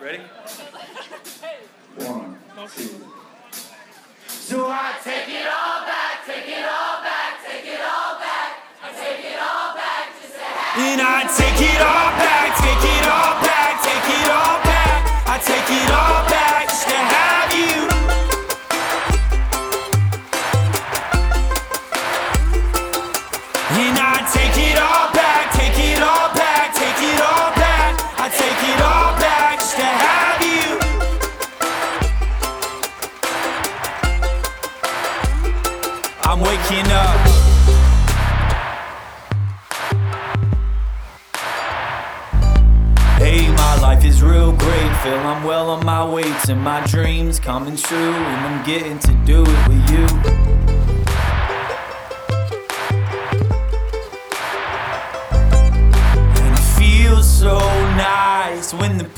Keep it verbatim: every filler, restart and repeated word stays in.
Ready? One, two. So I take it all back, take it all back, take it all back. I take it all back just to have And I take it all back, take it all back, take it all back. I take it all back just to have you. And I take it all back, take it all back, take it all back. I take it all back just to have you. I'm waking up. Hey, my life is real great. Feel I'm well on my way to my dreams coming true, and I'm getting to do it with you. And it feels so nice when the